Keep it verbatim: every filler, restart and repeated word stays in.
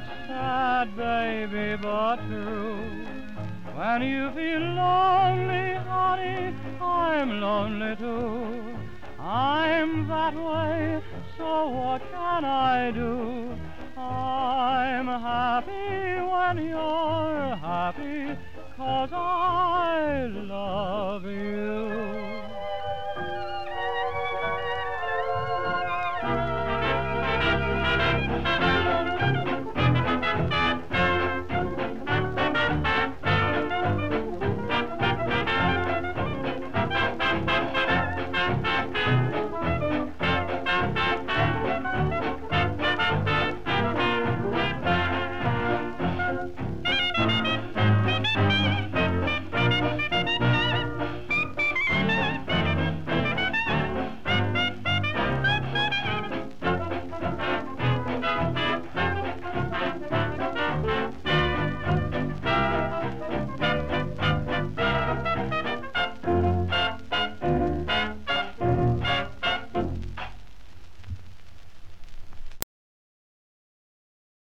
It's sad, baby, but true. When you feel lonely, honey, I'm lonely too. I'm that way, so what can I do? I'm happy when you're happy, 'cause I love you.